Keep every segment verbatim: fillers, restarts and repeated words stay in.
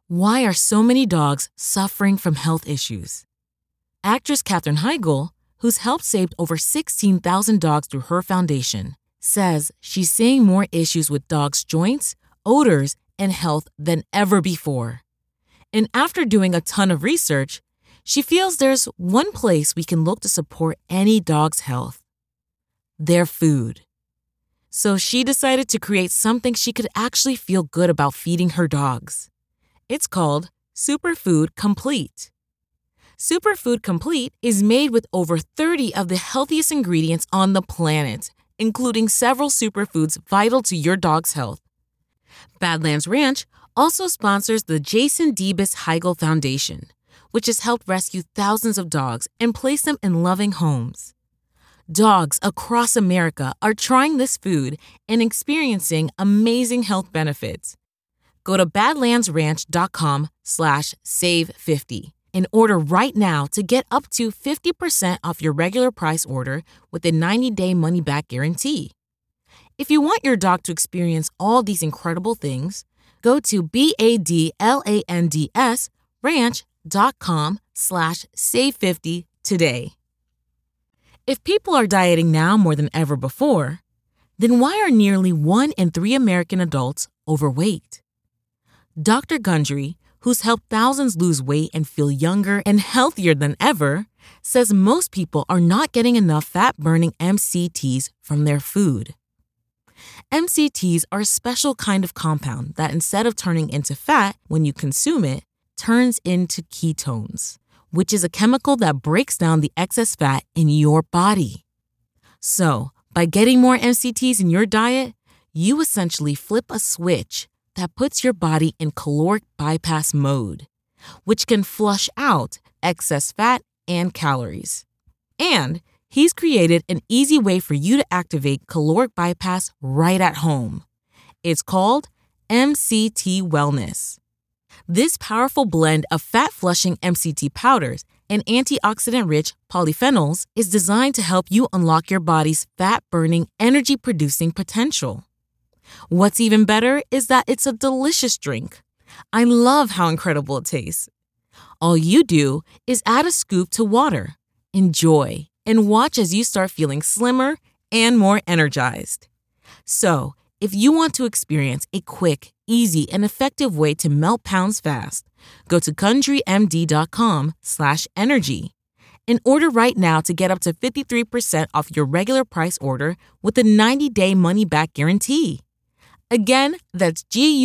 Why are so many dogs suffering from health issues? Actress Katherine Heigl, who's helped save over sixteen thousand dogs through her foundation, says she's seeing more issues with dogs' joints, odors, and health than ever before. And after doing a ton of research, she feels there's one place we can look to support any dog's health: their food. So she decided to create something she could actually feel good about feeding her dogs. It's called Superfood Complete. Superfood Complete is made with over thirty of the healthiest ingredients on the planet, including several superfoods vital to your dog's health. Badlands Ranch also sponsors the Jason Debus Heigl Foundation, which has helped rescue thousands of dogs and place them in loving homes. Dogs across America are trying this food and experiencing amazing health benefits. Go to badlandsranch.com slash save 50 and order right now to get up to fifty percent off your regular price order with a ninety-day money-back guarantee. If you want your dog to experience all these incredible things, go to B-A-D-L-A-N-D-S ranch.com slash save 50 today. If people are dieting now more than ever before, then why are nearly one in three American adults overweight? Doctor Gundry, who's helped thousands lose weight and feel younger and healthier than ever, says most people are not getting enough fat-burning M C Ts from their food. M C Ts are a special kind of compound that, instead of turning into fat when you consume it, turns into ketones, which is a chemical that breaks down the excess fat in your body. So, by getting more M C Ts in your diet, you essentially flip a switch that puts your body in caloric bypass mode, which can flush out excess fat and calories. And he's created an easy way for you to activate caloric bypass right at home. It's called M C T Wellness. This powerful blend of fat-flushing M C T powders and antioxidant-rich polyphenols is designed to help you unlock your body's fat-burning, energy-producing potential. What's even better is that it's a delicious drink. I love how incredible it tastes. All you do is add a scoop to water, enjoy, and watch as you start feeling slimmer and more energized. So, if you want to experience a quick, easy, and effective way to melt pounds fast, go to CountryMD.com slash energy and order right now to get up to fifty-three percent off your regular price order with a ninety-day money-back guarantee. Again, that's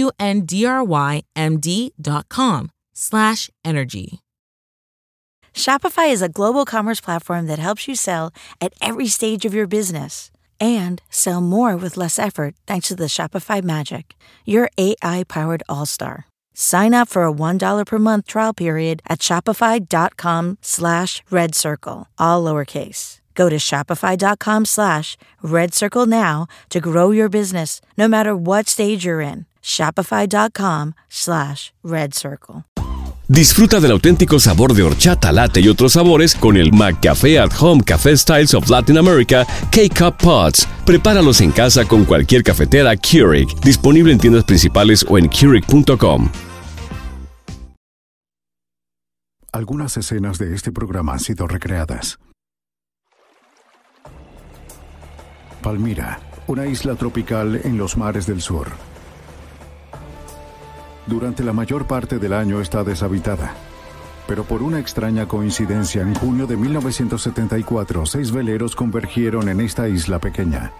G-U-N-D-R-Y-M-D.com slash energy. Shopify is a global commerce platform that helps you sell at every stage of your business and sell more with less effort thanks to the Shopify Magic, your A I-powered all-star. Sign up for a one dollar per month trial period at shopify.com slash red circle, all lowercase. Go to shopify.com slash red circle now to grow your business, no matter what stage you're in. Shopify.com slash red circle. Disfruta del auténtico sabor de horchata, latte y otros sabores con el McCafé at Home Café Styles of Latin America K-Cup Pods. Prepáralos en casa con cualquier cafetera Keurig. Disponible en tiendas principales o en Keurig punto com. Algunas escenas de este programa han sido recreadas. Palmira, una isla tropical en los mares del sur. Durante la mayor parte del año está deshabitada, pero por una extraña coincidencia, en junio de mil novecientos setenta y cuatro, seis veleros convergieron en esta isla pequeña.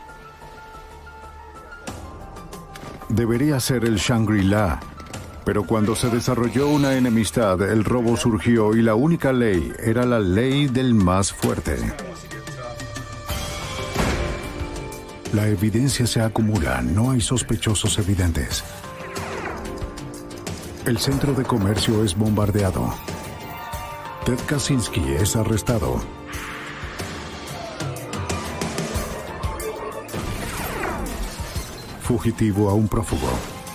Debería ser el Shangri-La, pero cuando se desarrolló una enemistad, el robo surgió y la única ley era la ley del más fuerte. La evidencia se acumula, no hay sospechosos evidentes. El centro de comercio es bombardeado. Ted Kaczynski es arrestado. Fugitivo a un prófugo.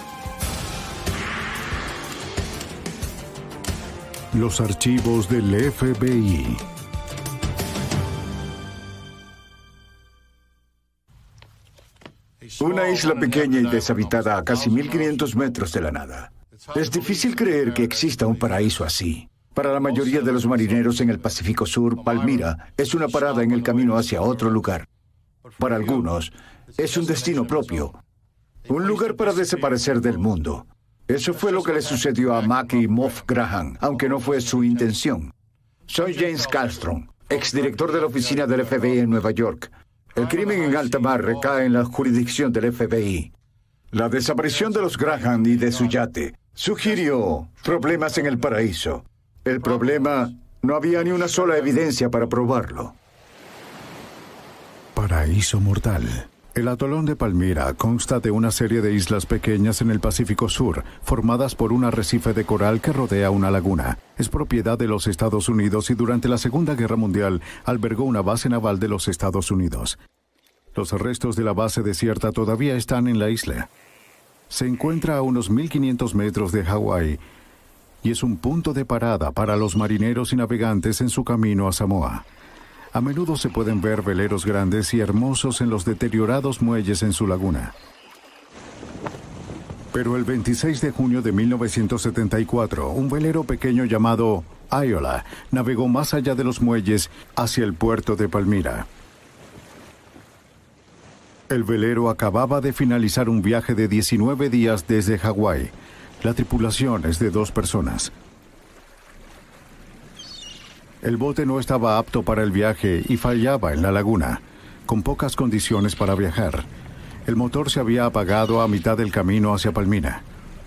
Los archivos del F B I. Una isla pequeña y deshabitada a casi mil quinientos metros de la nada. Es difícil creer que exista un paraíso así. Para la mayoría de los marineros en el Pacífico Sur, Palmira es una parada en el camino hacia otro lugar. Para algunos, es un destino propio, un lugar para desaparecer del mundo. Eso fue lo que le sucedió a Mac y Moff Graham, aunque no fue su intención. Soy James Kallstrom, exdirector de la oficina del F B I en Nueva York. El crimen en alta mar recae en la jurisdicción del F B I. La desaparición de los Graham y de su yate sugirió problemas en el paraíso. El problema, no había ni una sola evidencia para probarlo. Paraíso mortal. El atolón de Palmira consta de una serie de islas pequeñas en el Pacífico Sur, formadas por un arrecife de coral que rodea una laguna. Es propiedad de los Estados Unidos y durante la Segunda Guerra Mundial albergó una base naval de los Estados Unidos. Los restos de la base desierta todavía están en la isla. Se encuentra a unos mil quinientos metros de Hawái y es un punto de parada para los marineros y navegantes en su camino a Samoa. A menudo se pueden ver veleros grandes y hermosos en los deteriorados muelles en su laguna. Pero el veintiséis de junio de mil novecientos setenta y cuatro, un velero pequeño llamado Iola navegó más allá de los muelles hacia el puerto de Palmira. El velero acababa de finalizar un viaje de diecinueve días desde Hawái. La tripulación es de dos personas. El bote no estaba apto para el viaje y fallaba en la laguna, con pocas condiciones para viajar. El motor se había apagado a mitad del camino hacia Palmira.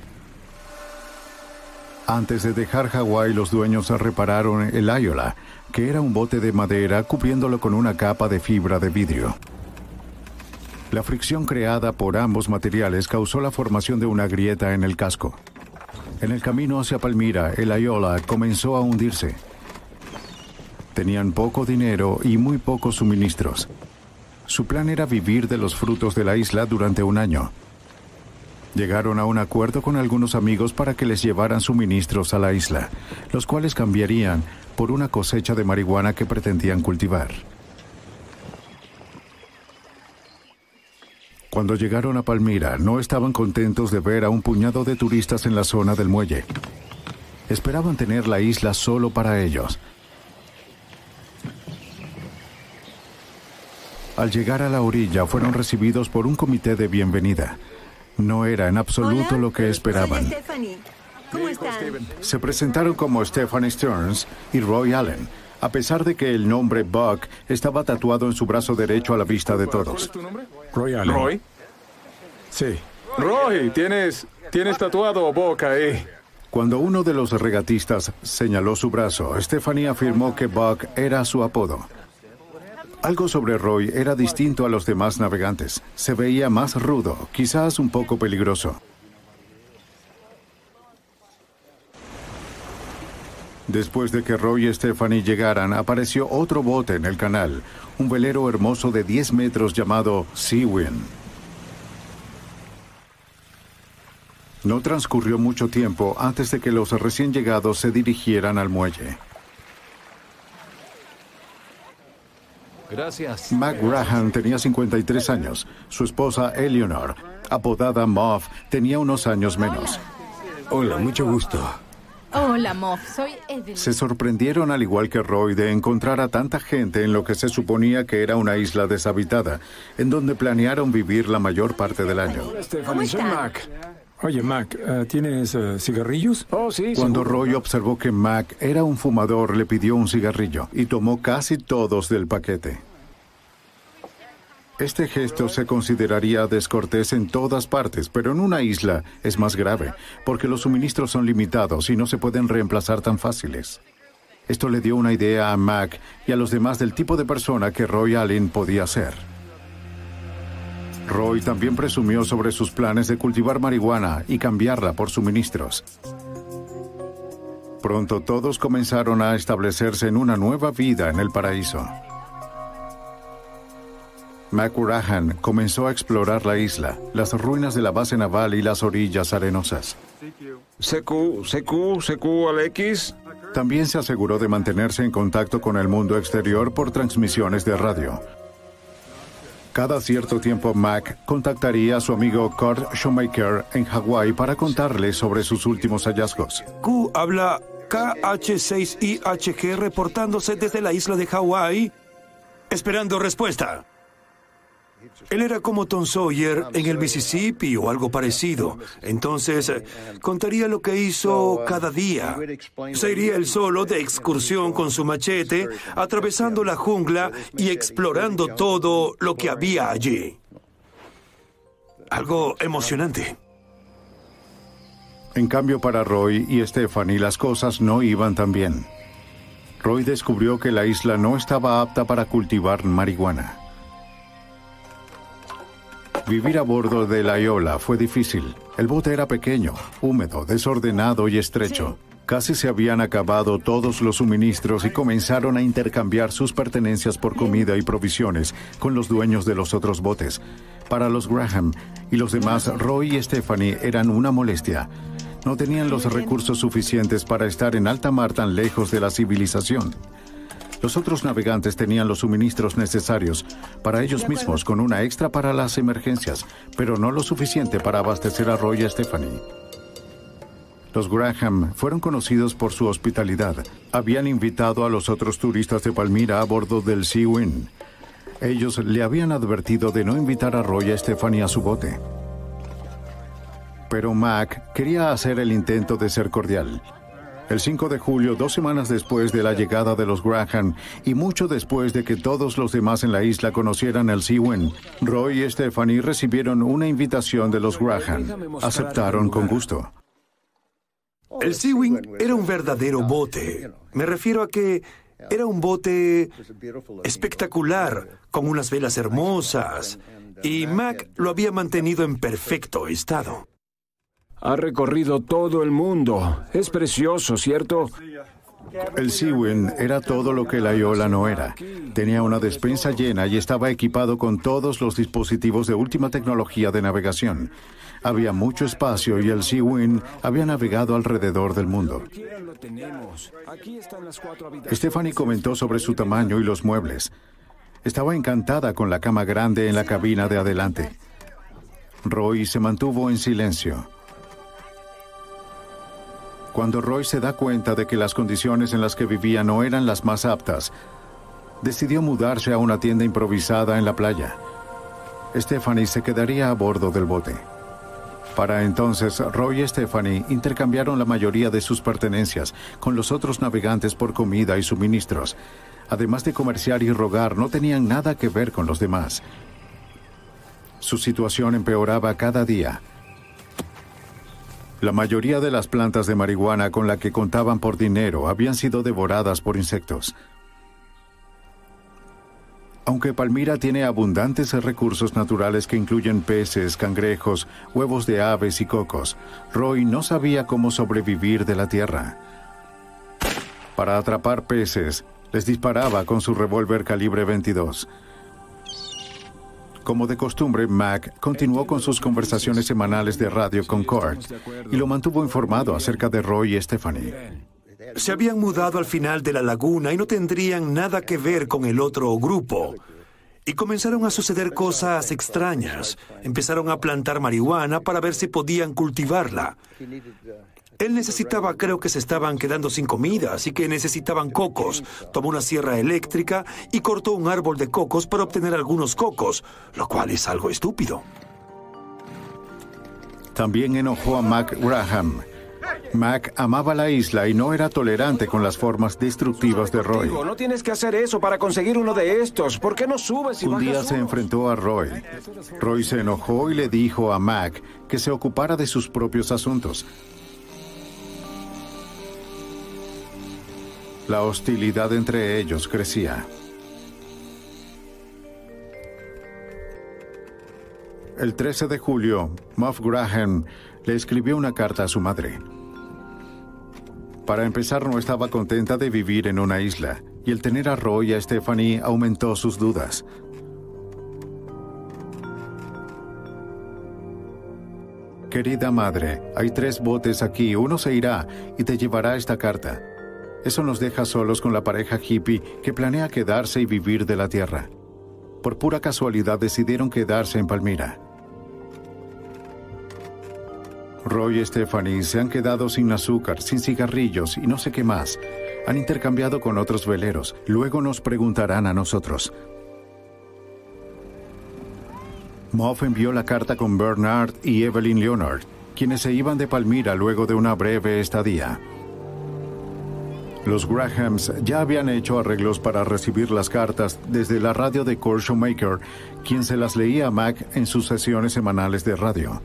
Antes de dejar Hawái, los dueños repararon el Iola, que era un bote de madera cubriéndolo con una capa de fibra de vidrio. La fricción creada por ambos materiales causó la formación de una grieta en el casco. En el camino hacia Palmira, el Iola comenzó a hundirse. Tenían poco dinero y muy pocos suministros. Su plan era vivir de los frutos de la isla durante un año. Llegaron a un acuerdo con algunos amigos para que les llevaran suministros a la isla, los cuales cambiarían por una cosecha de marihuana que pretendían cultivar. Cuando llegaron a Palmira, no estaban contentos de ver a un puñado de turistas en la zona del muelle. Esperaban tener la isla solo para ellos. Al llegar a la orilla, fueron recibidos por un comité de bienvenida. No era en absoluto Hola, lo que esperaban. Soy Stephanie. ¿Cómo están? Se presentaron como Stephanie Stearns y Roy Allen, a pesar de que el nombre Buck estaba tatuado en su brazo derecho a la vista de todos. Roy Allen. ¿Roy? Sí. Roy, tienes, tienes tatuado Buck ahí. Cuando uno de los regatistas señaló su brazo, Stephanie afirmó que Buck era su apodo. Algo sobre Roy era distinto a los demás navegantes. Se veía más rudo, quizás un poco peligroso. Después de que Roy y Stephanie llegaran, apareció otro bote en el canal, un velero hermoso de diez metros llamado Seawind. No transcurrió mucho tiempo antes de que los recién llegados se dirigieran al muelle. Gracias. Mac Graham tenía cincuenta y tres años. Su esposa Eleanor, apodada Moff, tenía unos años menos. Hola, mucho gusto. Hola, Moff. Soy Evelyn. Se sorprendieron, al igual que Roy, de encontrar a tanta gente en lo que se suponía que era una isla deshabitada, en donde planearon vivir la mayor parte del año. Hola, Stephanie, soy Mac. Oye, Mac, uh, ¿tienes uh, cigarrillos? Oh, sí. Cuando seguro. Roy observó que Mac era un fumador, le pidió un cigarrillo y tomó casi todos del paquete. Este gesto se consideraría descortés en todas partes, pero en una isla es más grave, porque los suministros son limitados y no se pueden reemplazar tan fáciles. Esto le dio una idea a Mac y a los demás del tipo de persona que Roy Allen podía ser. Roy también presumió sobre sus planes de cultivar marihuana y cambiarla por suministros. Pronto todos comenzaron a establecerse en una nueva vida en el paraíso. Mac Graham comenzó a explorar la isla, las ruinas de la base naval y las orillas arenosas. C Q, C Q, C Q al X. También se aseguró de mantenerse en contacto con el mundo exterior por transmisiones de radio. Cada cierto tiempo, Mac contactaría a su amigo Kurt Shoemaker en Hawái para contarle sobre sus últimos hallazgos. Q habla K H seis I H G reportándose desde la isla de Hawái, esperando respuesta. Él era como Tom Sawyer en el Mississippi o algo parecido. Entonces, eh, contaría lo que hizo cada día. Se iría él solo de excursión con su machete, atravesando la jungla y explorando todo lo que había allí. Algo emocionante. En cambio, para Roy y Stephanie, las cosas no iban tan bien. Roy descubrió que la isla no estaba apta para cultivar marihuana. Vivir a bordo de la Iola fue difícil. El bote era pequeño, húmedo, desordenado y estrecho. Casi se habían acabado todos los suministros y comenzaron a intercambiar sus pertenencias por comida y provisiones con los dueños de los otros botes. Para los Graham y los demás, Roy y Stephanie eran una molestia. No tenían los recursos suficientes para estar en alta mar tan lejos de la civilización. Los otros navegantes tenían los suministros necesarios para ellos mismos, con una extra para las emergencias, pero no lo suficiente para abastecer a Roy y a Stephanie. Los Graham fueron conocidos por su hospitalidad. Habían invitado a los otros turistas de Palmira a bordo del Sea Wind. Ellos le habían advertido de no invitar a Roy y a Stephanie a su bote. Pero Mac quería hacer el intento de ser cordial. El cinco de julio, dos semanas después de la llegada de los Graham y mucho después de que todos los demás en la isla conocieran el Sea Wind, Roy y Stephanie recibieron una invitación de los Graham. Aceptaron con gusto. El Sea Wind era un verdadero bote. Me refiero a que era un bote espectacular, con unas velas hermosas, y Mac lo había mantenido en perfecto estado. Ha recorrido todo el mundo. Es precioso, ¿cierto? El Sea Wind era todo lo que la Iola no era. Tenía una despensa llena y estaba equipado con todos los dispositivos de última tecnología de navegación. Había mucho espacio y el Sea Wind había navegado alrededor del mundo. Stephanie comentó sobre su tamaño y los muebles. Estaba encantada con la cama grande en la cabina de adelante. Roy se mantuvo en silencio. Cuando Roy se da cuenta de que las condiciones en las que vivía no eran las más aptas, decidió mudarse a una tienda improvisada en la playa. Stephanie se quedaría a bordo del bote. Para entonces, Roy y Stephanie intercambiaron la mayoría de sus pertenencias con los otros navegantes por comida y suministros. Además de comerciar y rogar, no tenían nada que ver con los demás. Su situación empeoraba cada día. La mayoría de las plantas de marihuana con la que contaban por dinero habían sido devoradas por insectos. Aunque Palmira tiene abundantes recursos naturales que incluyen peces, cangrejos, huevos de aves y cocos, Roy no sabía cómo sobrevivir de la tierra. Para atrapar peces, les disparaba con su revólver calibre veintidós. Como de costumbre, Mac continuó con sus conversaciones semanales de radio con Kurt y lo mantuvo informado acerca de Roy y Stephanie. Se habían mudado al final de la laguna y no tendrían nada que ver con el otro grupo. Y comenzaron a suceder cosas extrañas. Empezaron a plantar marihuana para ver si podían cultivarla. Él necesitaba, creo que se estaban quedando sin comida, así que necesitaban cocos. Tomó una sierra eléctrica y cortó un árbol de cocos para obtener algunos cocos, lo cual es algo estúpido. También enojó a Mac Graham. Mac amaba la isla y no era tolerante con las formas destructivas de Roy. No tienes que hacer eso para conseguir uno de estos. ¿Por qué no subes y Un día bajas se unos? enfrentó a Roy. Roy se enojó y le dijo a Mac que se ocupara de sus propios asuntos. La hostilidad entre ellos crecía. El trece de julio, Muff Graham le escribió una carta a su madre. Para empezar, no estaba contenta de vivir en una isla, y el tener a Roy y a Stephanie aumentó sus dudas. Querida madre, hay tres botes aquí, uno se irá y te llevará esta carta. Eso nos deja solos con la pareja hippie que planea quedarse y vivir de la tierra. por pura casualidad decidieron quedarse en Palmira. Roy y Stephanie se han quedado sin azúcar, sin cigarrillos y no sé qué más. Han intercambiado con otros veleros. Luego nos preguntarán a nosotros. Muff envió la carta con Bernard y Evelyn Leonard, quienes se iban de Palmira luego de una breve estadía. Los Grahams ya habían hecho arreglos para recibir las cartas desde la radio de Kurt Shoemaker, quien se las leía a Mac en sus sesiones semanales de radio.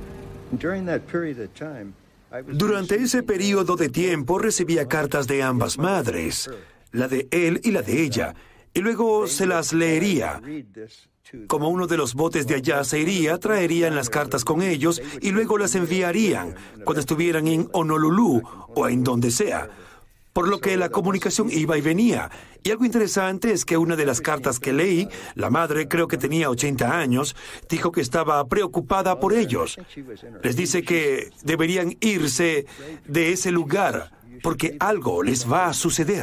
Durante ese periodo de tiempo recibía cartas de ambas madres, la de él y la de ella, y luego se las leería. Como uno de los botes de allá se iría, traerían las cartas con ellos y luego las enviarían cuando estuvieran en Honolulu o en donde sea. Por lo que la comunicación iba y venía. Y algo interesante es que una de las cartas que leí, la madre, creo que tenía ochenta años, dijo que estaba preocupada por ellos. Les dice que deberían irse de ese lugar porque algo les va a suceder.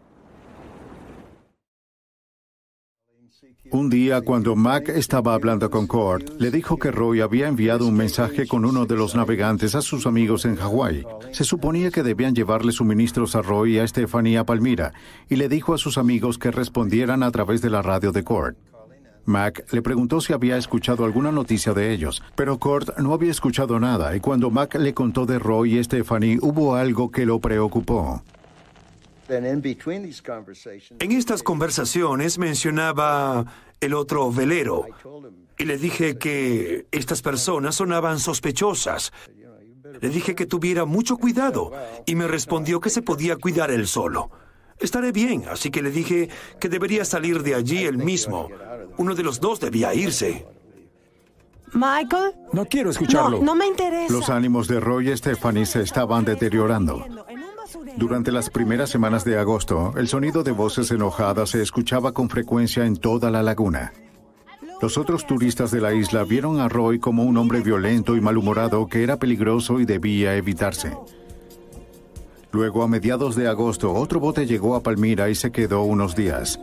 Un día, cuando Mac estaba hablando con Kurt, le dijo que Roy había enviado un mensaje con uno de los navegantes a sus amigos en Hawái. Se suponía que debían llevarle suministros a Roy y a Stephanie a Palmira, y le dijo a sus amigos que respondieran a través de la radio de Kurt. Mac le preguntó si había escuchado alguna noticia de ellos, pero Kurt no había escuchado nada, y cuando Mac le contó de Roy y Stephanie, hubo algo que lo preocupó. En estas conversaciones mencionaba el otro velero y le dije que estas personas sonaban sospechosas. Le dije que tuviera mucho cuidado y me respondió que se podía cuidar él solo. Estaré bien, así que le dije que debería salir de allí él mismo. Uno de los dos debía irse. Michael. No quiero escucharlo. No, no me interesa. Los ánimos de Roy y Stephanie se estaban deteriorando. Durante las primeras semanas de agosto, el sonido de voces enojadas se escuchaba con frecuencia en toda la laguna. Los otros turistas de la isla vieron a Roy como un hombre violento y malhumorado que era peligroso y debía evitarse. Luego, a mediados de agosto, otro bote llegó a Palmira y se quedó unos días.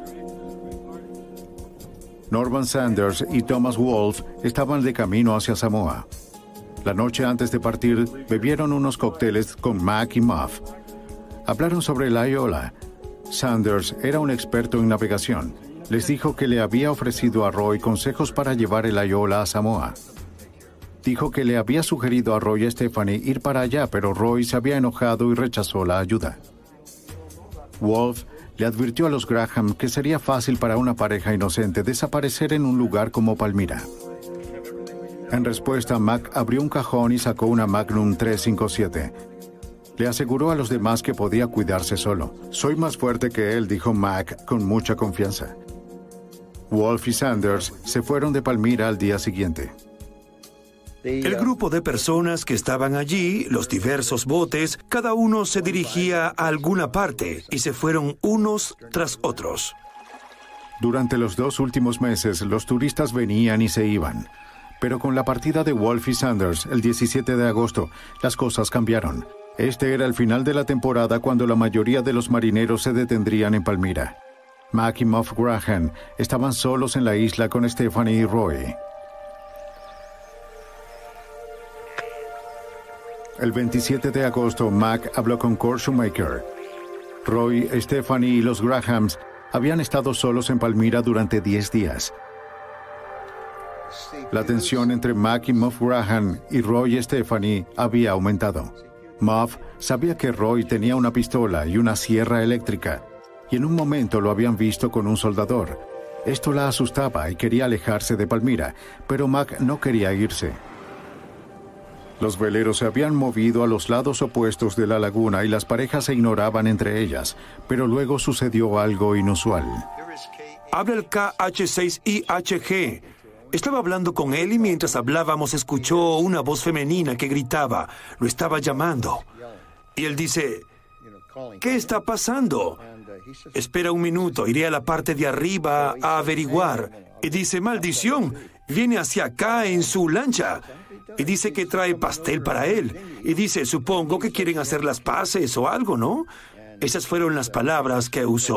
Norman Sanders y Thomas Wolfe estaban de camino hacia Samoa. La noche antes de partir, bebieron unos cócteles con Mac y Muff. Hablaron sobre el Ayola. Sanders era un experto en navegación. Les dijo que le había ofrecido a Roy consejos para llevar el Ayola a Samoa. Dijo que le había sugerido a Roy y Stephanie ir para allá, pero Roy se había enojado y rechazó la ayuda. Wolfe le advirtió a los Graham que sería fácil para una pareja inocente desaparecer en un lugar como Palmira. En respuesta, Mac abrió un cajón y sacó una Magnum tres cincuenta y siete. Le aseguró a los demás que podía cuidarse solo. Soy más fuerte que él, dijo Mac con mucha confianza. Wolfe y Sanders se fueron de Palmira al día siguiente. El grupo de personas que estaban allí, los diversos botes, cada uno se dirigía a alguna parte y se fueron unos tras otros. Durante los dos últimos meses, los turistas venían y se iban. Pero con la partida de Wolfe y Sanders, el diecisiete de agosto, las cosas cambiaron. Este era el final de la temporada cuando la mayoría de los marineros se detendrían en Palmira. Mac y Muff Graham estaban solos en la isla con Stephanie y Roy. El veintisiete de agosto, Mac habló con Kurt Shoemaker. Roy, Stephanie y los Grahams habían estado solos en Palmira durante diez días. La tensión entre Mac y Muff Graham y Roy y Stephanie había aumentado. Muff sabía que Roy tenía una pistola y una sierra eléctrica, y en un momento lo habían visto con un soldador. Esto la asustaba y quería alejarse de Palmira, pero Mac no quería irse. Los veleros se habían movido a los lados opuestos de la laguna y las parejas se ignoraban entre ellas, pero luego sucedió algo inusual. Habla el K H seis I H G. Estaba hablando con él y mientras hablábamos escuchó una voz femenina que gritaba. Lo estaba llamando. Y él dice, ¿qué está pasando? Espera un minuto, iré a la parte de arriba a averiguar. Y dice, maldición, viene hacia acá en su lancha. Y dice que trae pastel para él. Y dice, supongo que quieren hacer las paces o algo, ¿no? Esas fueron las palabras que usó.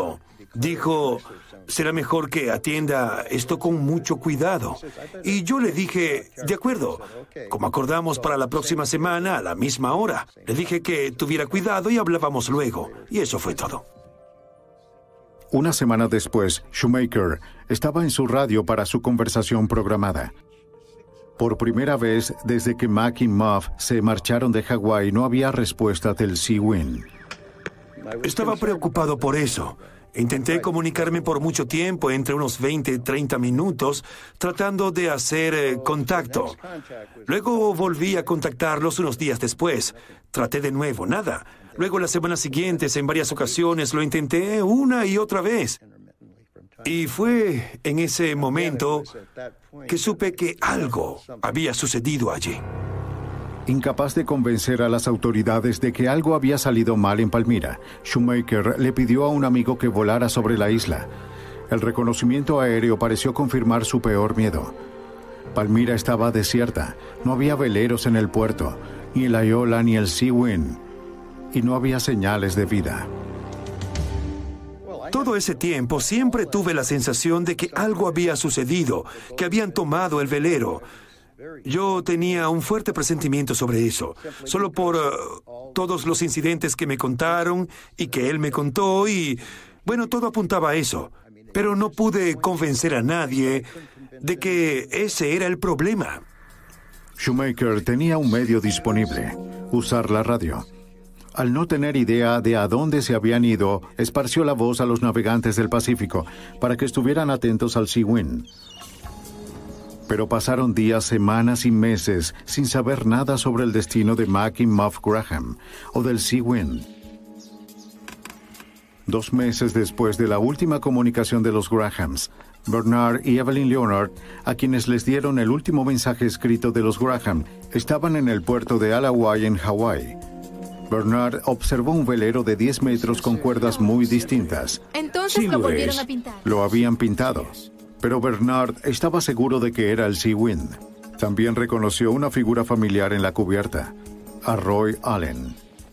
Dijo, será mejor que atienda esto con mucho cuidado. Y yo le dije, de acuerdo, como acordamos para la próxima semana a la misma hora. Le dije que tuviera cuidado y hablábamos luego. Y eso fue todo. Una semana después, Shoemaker estaba en su radio para su conversación programada. Por primera vez desde que Mac y Muff se marcharon de Hawái, no había respuesta del Sea Wind. Estaba preocupado por eso. Intenté comunicarme por mucho tiempo, entre unos veinte, treinta minutos, tratando de hacer eh, contacto. Luego volví a contactarlos unos días después. Traté de nuevo, nada. Luego las semanas siguientes, en varias ocasiones, lo intenté una y otra vez. Y fue en ese momento que supe que algo había sucedido allí. Incapaz de convencer a las autoridades de que algo había salido mal en Palmyra, Shoemaker le pidió a un amigo que volara sobre la isla. El reconocimiento aéreo pareció confirmar su peor miedo. Palmyra estaba desierta, no había veleros en el puerto, ni el Ayola ni el Sea Wind, y no había señales de vida. Todo ese tiempo siempre tuve la sensación de que algo había sucedido, que habían tomado el velero. Yo tenía un fuerte presentimiento sobre eso, solo por uh, todos los incidentes que me contaron y que él me contó y, bueno, todo apuntaba a eso. Pero no pude convencer a nadie de que ese era el problema. Shoemaker tenía un medio disponible, usar la radio. Al no tener idea de a dónde se habían ido, esparció la voz a los navegantes del Pacífico para que estuvieran atentos al Sea Wind. Pero pasaron días, semanas y meses sin saber nada sobre el destino de Mac y Muff Graham o del Sea Wind. Dos meses después de la última comunicación de los Grahams, Bernard y Evelyn Leonard, a quienes les dieron el último mensaje escrito de los Graham, estaban en el puerto de Ala-Wai en Hawái. Bernard observó un velero de diez metros con cuerdas muy distintas. Entonces Sí lo lo volvieron es. a pintar. Lo habían pintado. Pero Bernard estaba seguro de que era el Sea Wind. También reconoció una figura familiar en la cubierta, a Roy Allen.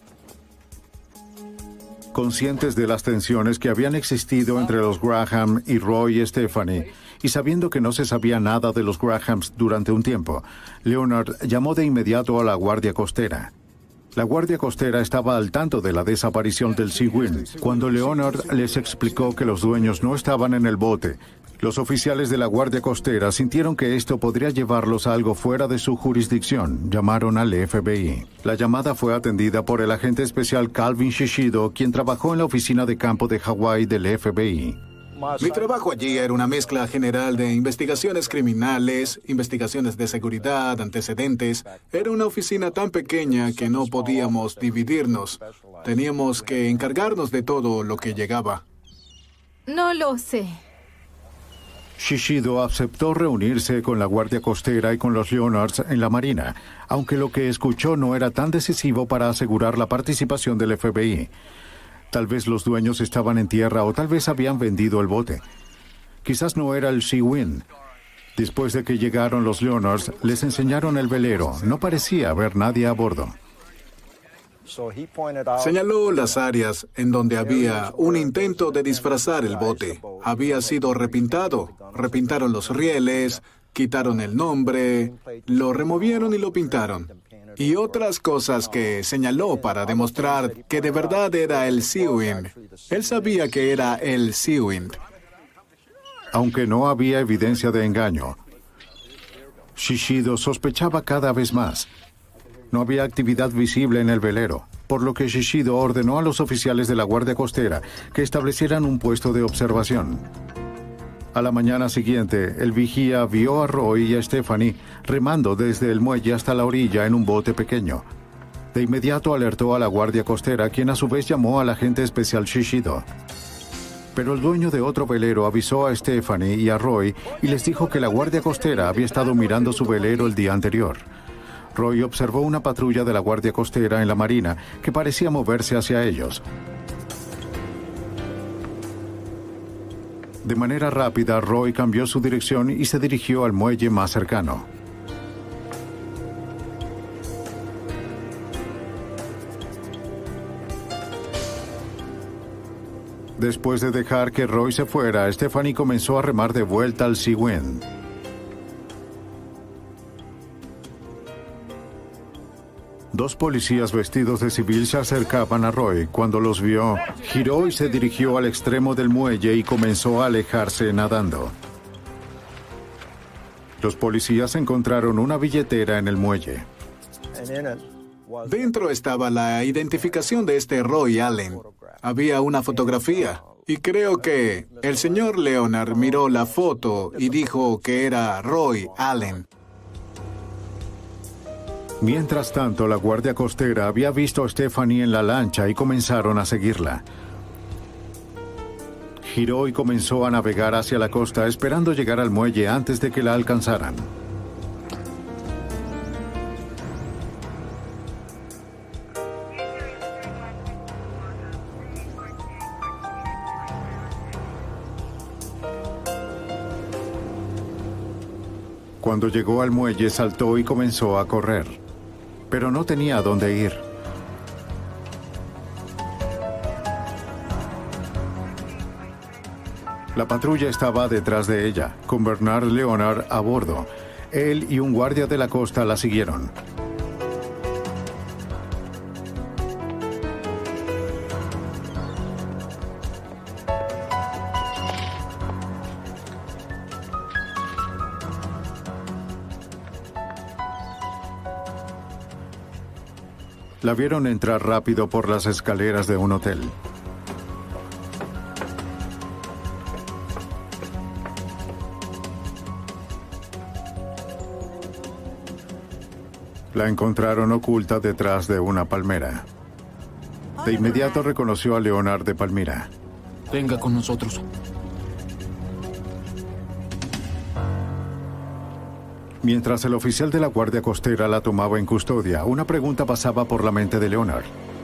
Conscientes de las tensiones que habían existido entre los Graham y Roy y Stephanie, y sabiendo que no se sabía nada de los Grahams durante un tiempo, Leonard llamó de inmediato a la Guardia Costera. La Guardia Costera estaba al tanto de la desaparición del Sea Wind. Cuando Leonard les explicó que los dueños no estaban en el bote, los oficiales de la Guardia Costera sintieron que esto podría llevarlos a algo fuera de su jurisdicción. Llamaron al F B I. La llamada fue atendida por el agente especial Calvin Shishido, quien trabajó en la oficina de campo de Hawái del F B I. Mi trabajo allí era una mezcla general de investigaciones criminales, investigaciones de seguridad, antecedentes. Era una oficina tan pequeña que no podíamos dividirnos. Teníamos que encargarnos de todo lo que llegaba. No lo sé. Shishido aceptó reunirse con la Guardia Costera y con los Leonards en la Marina, aunque lo que escuchó no era tan decisivo para asegurar la participación del F B I. Tal vez los dueños estaban en tierra o tal vez habían vendido el bote. Quizás no era el Sea Wind. Después de que llegaron los Leonards, les enseñaron el velero. No parecía haber nadie a bordo. Señaló las áreas en donde había un intento de disfrazar el bote. Había sido repintado. Repintaron los rieles, quitaron el nombre, lo removieron y lo pintaron. Y otras cosas que señaló para demostrar que de verdad era el Sea Wind. Él sabía que era el Sea Wind. Aunque no había evidencia de engaño, Shishido sospechaba cada vez más. No había actividad visible en el velero, por lo que Shishido ordenó a los oficiales de la Guardia Costera que establecieran un puesto de observación. A la mañana siguiente, el vigía vio a Roy y a Stephanie remando desde el muelle hasta la orilla en un bote pequeño. De inmediato alertó a la Guardia Costera, quien a su vez llamó al agente especial Shishido. Pero el dueño de otro velero avisó a Stephanie y a Roy y les dijo que la Guardia Costera había estado mirando su velero el día anterior. Roy observó una patrulla de la Guardia Costera en la marina que parecía moverse hacia ellos. De manera rápida, Roy cambió su dirección y se dirigió al muelle más cercano. Después de dejar que Roy se fuera, Stephanie comenzó a remar de vuelta al Sea Wind. Dos policías vestidos de civil se acercaban a Roy. Cuando los vio, giró y se dirigió al extremo del muelle y comenzó a alejarse nadando. Los policías encontraron una billetera en el muelle. Dentro estaba la identificación de este Roy Allen. Había una fotografía. Y creo que el señor Leonard miró la foto y dijo que era Roy Allen. Mientras tanto, la guardia costera había visto a Stephanie en la lancha y comenzaron a seguirla. Giró y comenzó a navegar hacia la costa, esperando llegar al muelle antes de que la alcanzaran. Cuando llegó al muelle, saltó y comenzó a correr, pero no tenía a dónde ir. La patrulla estaba detrás de ella, con Bernard Leonard a bordo. Él y un guardia de la costa la siguieron. La vieron entrar rápido por las escaleras de un hotel. La encontraron oculta detrás de una palmera. De inmediato reconoció a Leonard de Palmira. Venga con nosotros. Mientras el oficial de la Guardia Costera la tomaba en custodia, una pregunta pasaba por la mente de Leonard.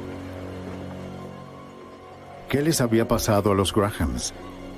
¿Qué les había pasado a los Grahams?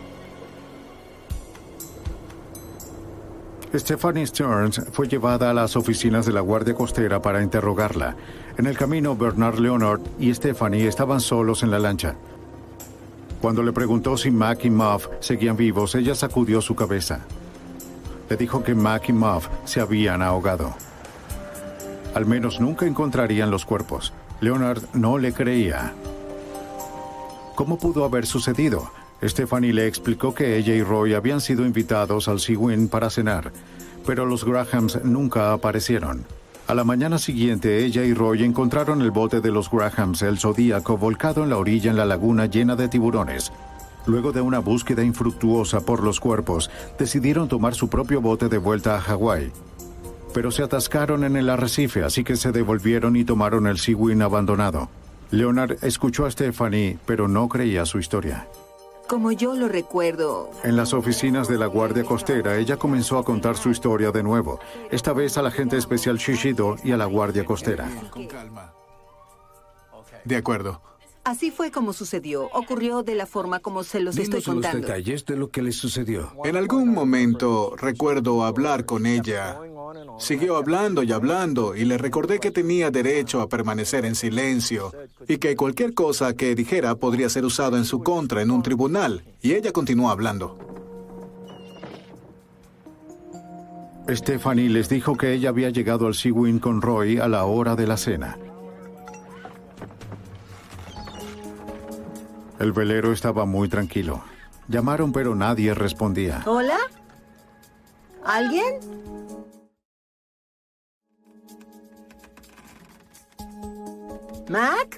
Stephanie Stearns fue llevada a las oficinas de la Guardia Costera para interrogarla. En el camino, Bernard Leonard y Stephanie estaban solos en la lancha. Cuando le preguntó si Mac y Muff seguían vivos, ella sacudió su cabeza. Le dijo que Mac y Muff se habían ahogado. Al menos nunca encontrarían los cuerpos. Leonard no le creía. ¿Cómo pudo haber sucedido? Stephanie le explicó que ella y Roy habían sido invitados al Sea Wind para cenar, pero los Grahams nunca aparecieron. A la mañana siguiente, ella y Roy encontraron el bote de los Grahams, el Zodíaco, volcado en la orilla en la laguna llena de tiburones. Luego de una búsqueda infructuosa por los cuerpos, decidieron tomar su propio bote de vuelta a Hawái. Pero se atascaron en el arrecife, así que se devolvieron y tomaron el Sea Wind abandonado. Leonard escuchó a Stephanie, pero no creía su historia. Como yo lo recuerdo. En las oficinas de la Guardia Costera, ella comenzó a contar su historia de nuevo, esta vez al agente especial Shishido y a la Guardia Costera. Con calma. De acuerdo. Así fue como sucedió. Ocurrió de la forma como se los estoy contando. Los detalles de lo que les sucedió. En algún momento recuerdo hablar con ella. Siguió hablando y hablando y le recordé que tenía derecho a permanecer en silencio y que cualquier cosa que dijera podría ser usada en su contra en un tribunal. Y ella continuó hablando. Stephanie les dijo que ella había llegado al Sea Wind con Roy a la hora de la cena. El velero estaba muy tranquilo. Llamaron, pero nadie respondía. ¿Hola? ¿Alguien? ¿Mac?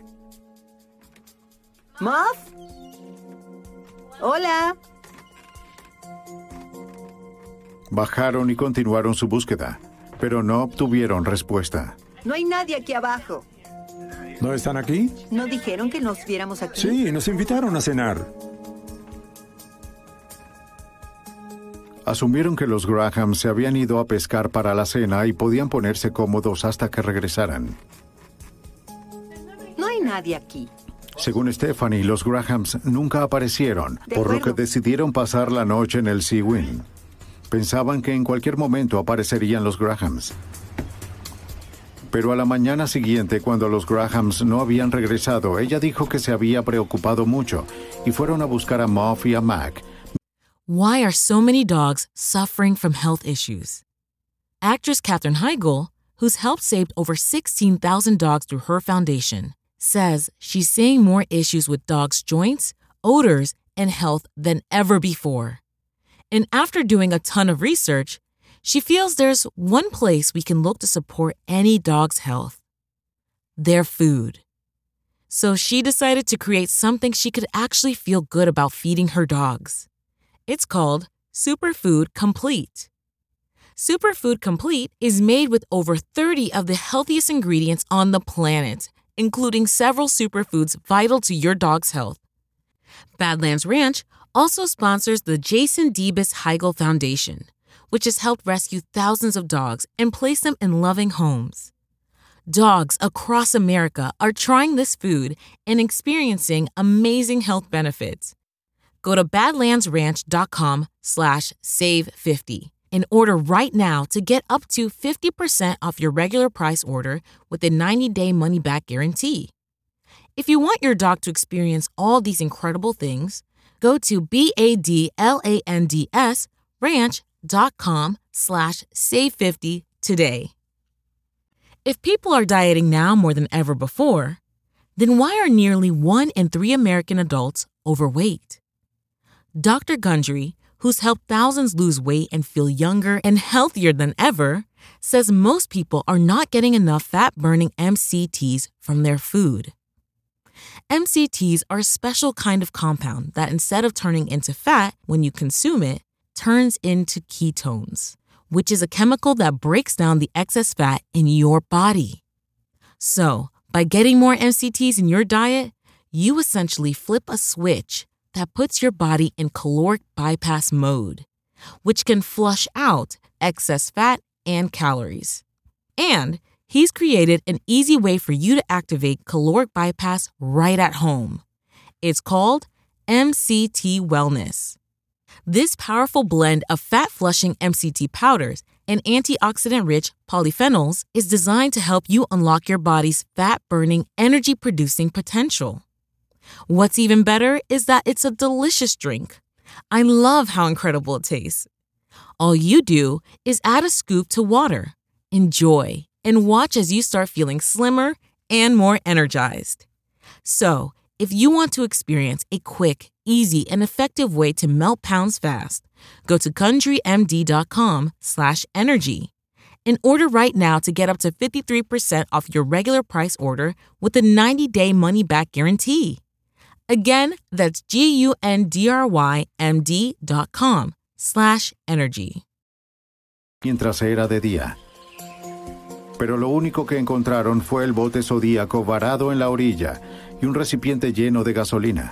¿Muff? ¿Hola? Bajaron y continuaron su búsqueda, pero no obtuvieron respuesta. No hay nadie aquí abajo. ¿No están aquí? ¿No dijeron que nos viéramos aquí? Sí, nos invitaron a cenar. Asumieron que los Graham se habían ido a pescar para la cena y podían ponerse cómodos hasta que regresaran. No hay nadie aquí. Según Stephanie, los Grahams nunca aparecieron, por lo que decidieron pasar la noche en el Sea Wind. Pensaban que en cualquier momento aparecerían los Grahams. Pero a la mañana siguiente, cuando los Grahams no habían regresado, ella dijo que se había preocupado mucho y fueron a buscar a Muff y a Mac. Why are so many dogs suffering from health issues? Actress Katherine Heigl, who's helped save over sixteen thousand dogs through her foundation, says she's seeing more issues with dogs' joints, odors, and health than ever before. And after doing a ton of research, she feels there's one place we can look to support any dog's health: their food. So she decided to create something she could actually feel good about feeding her dogs. It's called Superfood Complete. Superfood Complete is made with over thirty of the healthiest ingredients on the planet, including several superfoods vital to your dog's health. Badlands Ranch also sponsors the Jason Debus Heigl Foundation, which has helped rescue thousands of dogs and place them in loving homes. Dogs across America are trying this food and experiencing amazing health benefits. Go to badlandsranch.com slash save 50 and order right now to get up to fifty percent off your regular price order with a ninety-day money-back guarantee. If you want your dog to experience all these incredible things, go to B-A-D-L-A-N-D-S ranch.com slash save 50 today. If people are dieting now more than ever before, then why are nearly one in three American adults overweight? Doctor Gundry, who's helped thousands lose weight and feel younger and healthier than ever, says most people are not getting enough fat-burning M C Ts from their food. M C Ts are a special kind of compound that, instead of turning into fat when you consume it, turns into ketones, which is a chemical that breaks down the excess fat in your body. So, by getting more M C Ts in your diet, you essentially flip a switch that puts your body in caloric bypass mode, which can flush out excess fat and calories. And he's created an easy way for you to activate caloric bypass right at home. It's called M C T Wellness. This powerful blend of fat-flushing M C T powders and antioxidant-rich polyphenols is designed to help you unlock your body's fat-burning, energy-producing potential. What's even better is that it's a delicious drink. I love how incredible it tastes. All you do is add a scoop to water, enjoy, and watch as you start feeling slimmer and more energized. So, if you want to experience a quick, easy, and effective way to melt pounds fast, go to GundryMD.com slash energy and order right now to get up to fifty-three percent off your regular price order with a ninety-day money-back guarantee. Again, that's G-U-N-D-R-Y-M-D.com slash energy. Mientras era de día. Pero lo único que encontraron fue el bote zodíaco varado en la orilla y un recipiente lleno de gasolina.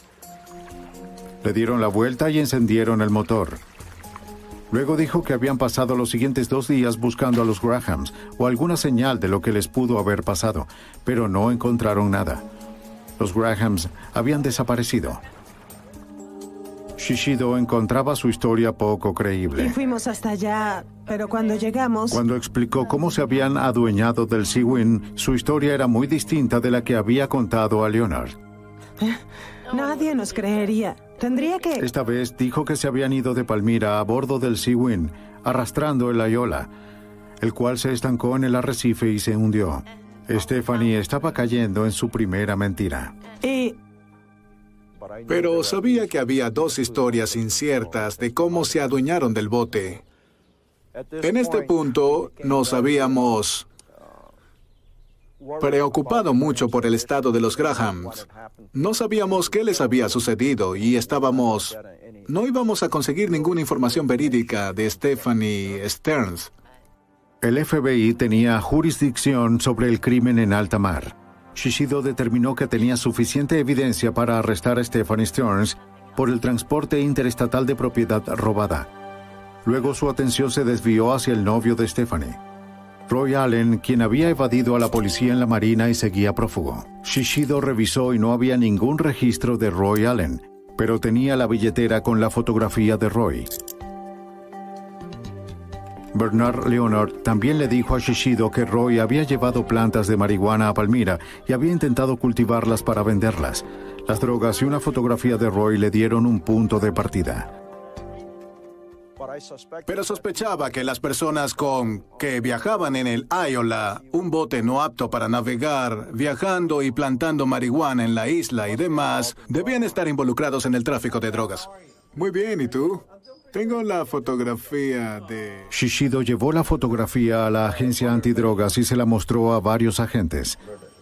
Le dieron la vuelta y encendieron el motor. Luego dijo que habían pasado los siguientes dos días buscando a los Grahams o alguna señal de lo que les pudo haber pasado, pero no encontraron nada. Los Grahams habían desaparecido. Shishido encontraba su historia poco creíble. Y fuimos hasta allá, pero cuando llegamos... Cuando explicó cómo se habían adueñado del Sea-Win, su historia era muy distinta de la que había contado a Leonard. Nadie nos creería. Tendría que... Esta vez dijo que se habían ido de Palmyra a bordo del Sea-Win, arrastrando el Ayola, el cual se estancó en el arrecife y se hundió. Stephanie estaba cayendo en su primera mentira. Y... Pero sabía que había dos historias inciertas de cómo se adueñaron del bote. En este punto nos habíamos preocupado mucho por el estado de los Grahams. No sabíamos qué les había sucedido y estábamos... No íbamos a conseguir ninguna información verídica de Stephanie Stearns. El F B I tenía jurisdicción sobre el crimen en alta mar. Shishido determinó que tenía suficiente evidencia para arrestar a Stephanie Stearns por el transporte interestatal de propiedad robada. Luego su atención se desvió hacia el novio de Stephanie, Roy Allen, quien había evadido a la policía en la marina y seguía prófugo. Shishido revisó y no había ningún registro de Roy Allen, pero tenía la billetera con la fotografía de Roy. Bernard Leonard también le dijo a Shishido que Roy había llevado plantas de marihuana a Palmyra y había intentado cultivarlas para venderlas. Las drogas y una fotografía de Roy le dieron un punto de partida. Pero sospechaba que las personas con que viajaban en el Iola, un bote no apto para navegar, viajando y plantando marihuana en la isla y demás, debían estar involucrados en el tráfico de drogas. Muy bien, ¿y tú? Tengo la fotografía de... Shishido llevó la fotografía a la agencia antidrogas y se la mostró a varios agentes.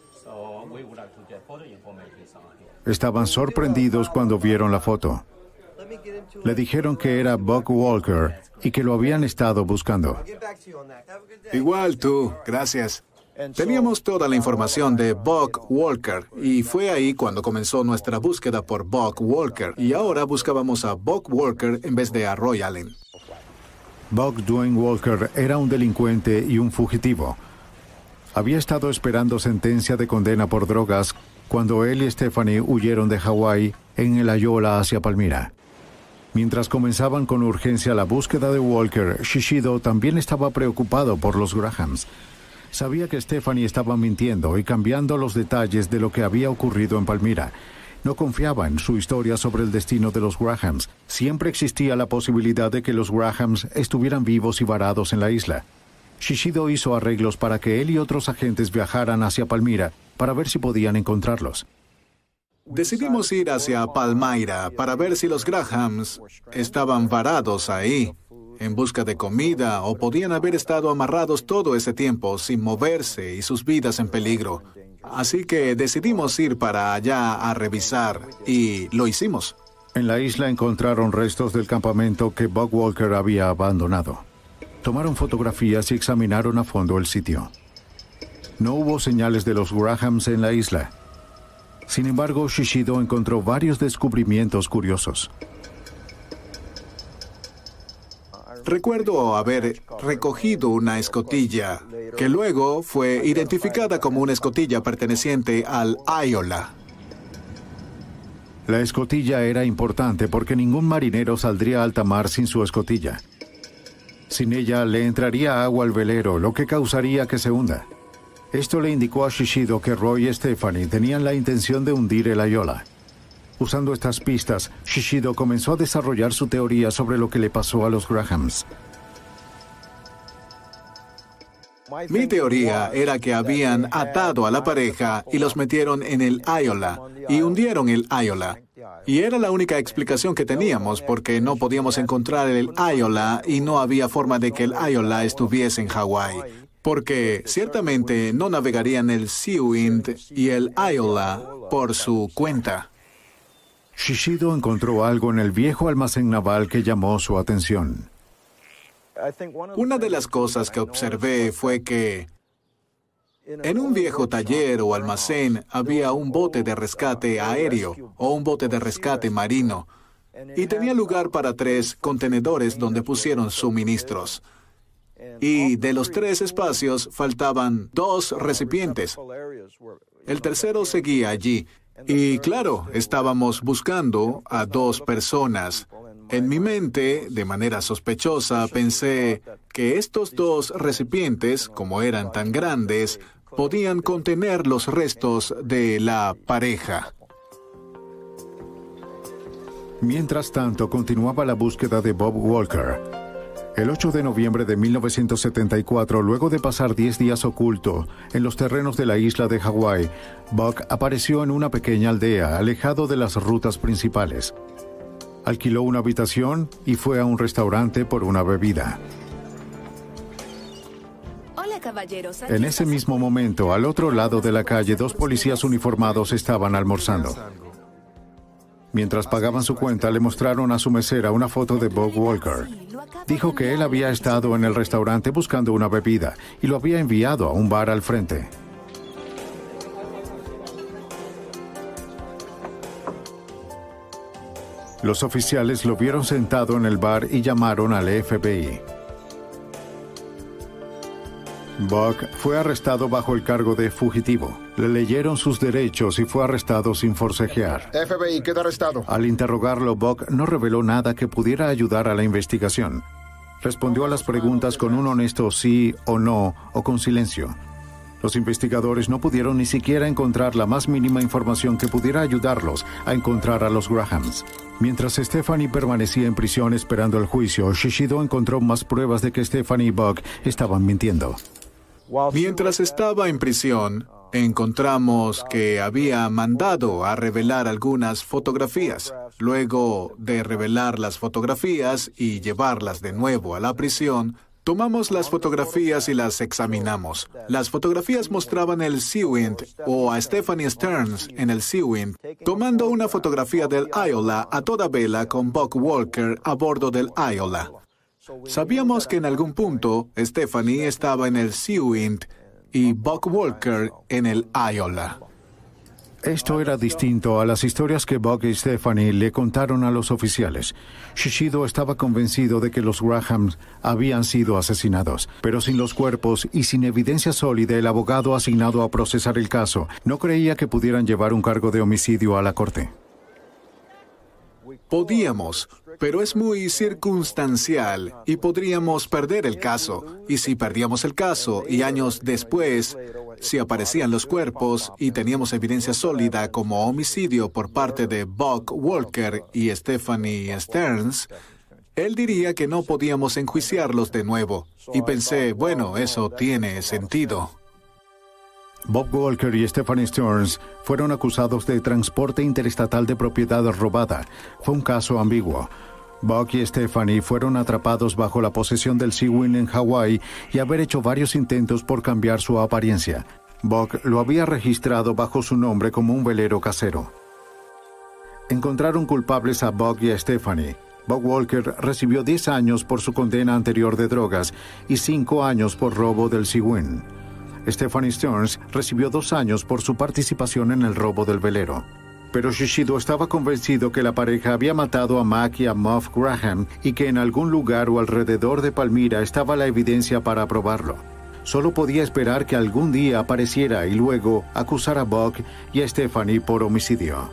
Estaban sorprendidos cuando vieron la foto. Le dijeron que era Buck Walker y que lo habían estado buscando. Igual tú, gracias. Teníamos toda la información de Buck Walker y fue ahí cuando comenzó nuestra búsqueda por Buck Walker y ahora buscábamos a Buck Walker en vez de a Roy Allen. Buck Dwayne Walker era un delincuente y un fugitivo. Había estado esperando sentencia de condena por drogas cuando él y Stephanie huyeron de Hawái en el Iola hacia Palmyra. Mientras comenzaban con urgencia la búsqueda de Walker, Shishido también estaba preocupado por los Grahams. Sabía que Stephanie estaba mintiendo y cambiando los detalles de lo que había ocurrido en Palmyra. No confiaba en su historia sobre el destino de los Grahams. Siempre existía la posibilidad de que los Grahams estuvieran vivos y varados en la isla. Shishido hizo arreglos para que él y otros agentes viajaran hacia Palmyra para ver si podían encontrarlos. Decidimos ir hacia Palmyra para ver si los Grahams estaban varados ahí, en busca de comida, o podían haber estado amarrados todo ese tiempo sin moverse y sus vidas en peligro. Así que decidimos ir para allá a revisar, y lo hicimos. En la isla encontraron restos del campamento que Buck Walker había abandonado. Tomaron fotografías y examinaron a fondo el sitio. No hubo señales de los Grahams en la isla. Sin embargo, Shishido encontró varios descubrimientos curiosos. Recuerdo haber recogido una escotilla, que luego fue identificada como una escotilla perteneciente al Iola. La escotilla era importante porque ningún marinero saldría a alta mar sin su escotilla. Sin ella le entraría agua al velero, lo que causaría que se hunda. Esto le indicó a Shishido que Roy y Stephanie tenían la intención de hundir el Iola. Usando estas pistas, Shishido comenzó a desarrollar su teoría sobre lo que le pasó a los Grahams. Mi teoría era que habían atado a la pareja y los metieron en el Iola y hundieron el Iola. Y era la única explicación que teníamos porque no podíamos encontrar el Iola y no había forma de que el Iola estuviese en Hawái. Porque ciertamente no navegarían el Seawind y el Iola por su cuenta. Shishido encontró algo en el viejo almacén naval que llamó su atención. Una de las cosas que observé fue que en un viejo taller o almacén había un bote de rescate aéreo o un bote de rescate marino y tenía lugar para tres contenedores donde pusieron suministros. Y de los tres espacios faltaban dos recipientes. El tercero seguía allí. Y claro, estábamos buscando a dos personas. En mi mente, de manera sospechosa, pensé que estos dos recipientes, como eran tan grandes, podían contener los restos de la pareja. Mientras tanto, continuaba la búsqueda de Bob Walker. El ocho de noviembre de mil novecientos setenta y cuatro, luego de pasar diez días oculto en los terrenos de la isla de Hawái, Buck apareció en una pequeña aldea, alejado de las rutas principales. Alquiló una habitación y fue a un restaurante por una bebida. Hola, caballeros. En ese mismo momento, al otro lado de la calle, dos policías uniformados estaban almorzando. Mientras pagaban su cuenta, le mostraron a su mesera una foto de Bob Walker. Dijo que él había estado en el restaurante buscando una bebida y lo había enviado a un bar al frente. Los oficiales lo vieron sentado en el bar y llamaron al F B I. Buck fue arrestado bajo el cargo de fugitivo. Le leyeron sus derechos y fue arrestado sin forcejear. F B I, queda arrestado. Al interrogarlo, Buck no reveló nada que pudiera ayudar a la investigación. respondió a las preguntas con un honesto sí o no o con silencio. Los investigadores no pudieron ni siquiera encontrar la más mínima información que pudiera ayudarlos a encontrar a los Grahams. Mientras Stephanie permanecía en prisión esperando el juicio, Shishido encontró más pruebas de que Stephanie y Buck estaban mintiendo. Mientras estaba en prisión, encontramos que había mandado a revelar algunas fotografías. Luego de revelar las fotografías y llevarlas de nuevo a la prisión, tomamos las fotografías y las examinamos. Las fotografías mostraban el Seawind o a Stephanie Stearns en el Seawind tomando una fotografía del Iola a toda vela con Buck Walker a bordo del Iola. Sabíamos que en algún punto Stephanie estaba en el Seawind y Buck Walker en el Iola. Esto era distinto a las historias que Buck y Stephanie le contaron a los oficiales. Shishido estaba convencido de que los Grahams habían sido asesinados, pero sin los cuerpos y sin evidencia sólida, el abogado asignado a procesar el caso no creía que pudieran llevar un cargo de homicidio a la corte. Podíamos, pero es muy circunstancial y podríamos perder el caso. Y si perdíamos el caso y años después, si aparecían los cuerpos y teníamos evidencia sólida como homicidio por parte de Buck Walker y Stephanie Stearns, él diría que no podíamos enjuiciarlos de nuevo. Y pensé, bueno, eso tiene sentido. Buck Walker y Stephanie Stearns fueron acusados de transporte interestatal de propiedad robada. Fue un caso ambiguo. Buck y Stephanie fueron atrapados bajo la posesión del Seawind en Hawái y haber hecho varios intentos por cambiar su apariencia. Buck lo había registrado bajo su nombre como un velero casero. Encontraron culpables a Buck y a Stephanie. Buck Walker recibió diez años por su condena anterior de drogas y cinco años por robo del Seawind. Stephanie Stearns recibió dos años por su participación en el robo del velero. Pero Shishido estaba convencido que la pareja había matado a Mac y a Muff Graham y que en algún lugar o alrededor de Palmyra estaba la evidencia para probarlo. Solo podía esperar que algún día apareciera y luego acusar a Buck y a Stephanie por homicidio.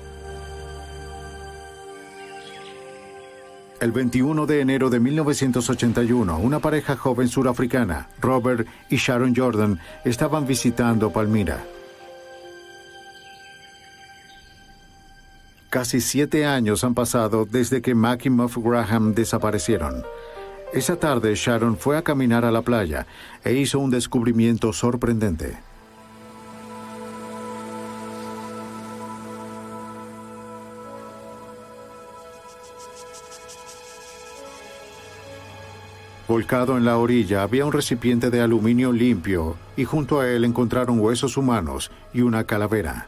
El veintiuno de enero de mil novecientos ochenta y uno, una pareja joven surafricana, Robert y Sharon Jordan, estaban visitando Palmyra. Casi siete años han pasado desde que Mac y Muff Graham desaparecieron. Esa tarde, Sharon fue a caminar a la playa e hizo un descubrimiento sorprendente. Volcado en la orilla había un recipiente de aluminio limpio y junto a él encontraron huesos humanos y una calavera.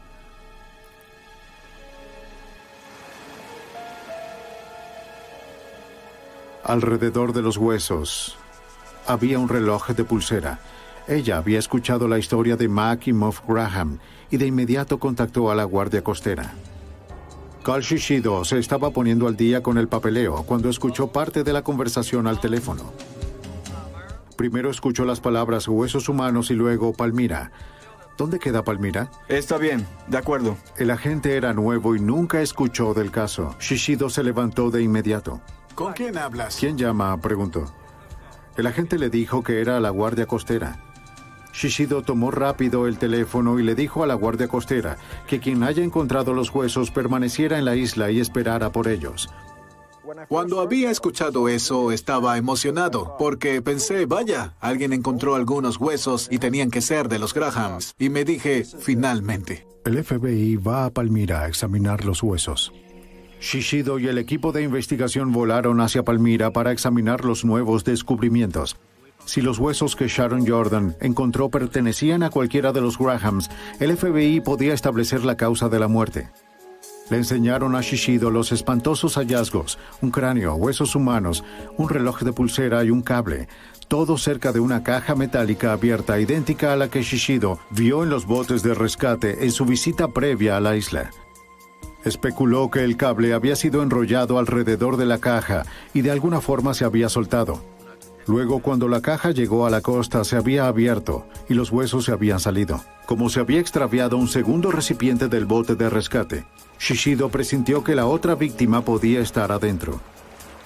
Alrededor de los huesos había un reloj de pulsera. Ella había escuchado la historia de Mac y Muff Graham y de inmediato contactó a la Guardia Costera. Carl Shishido se estaba poniendo al día con el papeleo cuando escuchó parte de la conversación al teléfono. Primero escuchó las palabras huesos humanos y luego Palmyra. ¿Dónde queda Palmyra? Está bien, de acuerdo. El agente era nuevo y nunca escuchó del caso. Shishido se levantó de inmediato. ¿Con quién hablas? ¿Quién llama?, preguntó. El agente le dijo que era la Guardia Costera. Shishido tomó rápido el teléfono y le dijo a la Guardia Costera que quien haya encontrado los huesos permaneciera en la isla y esperara por ellos. Cuando había escuchado eso, estaba emocionado, porque pensé, vaya, alguien encontró algunos huesos y tenían que ser de los Grahams. Y me dije, finalmente. El F B I va a Palmyra a examinar los huesos. Shishido y el equipo de investigación volaron hacia Palmyra para examinar los nuevos descubrimientos. Si los huesos que Sharon Jordan encontró pertenecían a cualquiera de los Grahams, el F B I podía establecer la causa de la muerte. Le enseñaron a Shishido los espantosos hallazgos, un cráneo, huesos humanos, un reloj de pulsera y un cable, todo cerca de una caja metálica abierta idéntica a la que Shishido vio en los botes de rescate en su visita previa a la isla. Especuló que el cable había sido enrollado alrededor de la caja y de alguna forma se había soltado. Luego, cuando la caja llegó a la costa, se había abierto y los huesos se habían salido. Como se había extraviado un segundo recipiente del bote de rescate, Shishido presintió que la otra víctima podía estar adentro.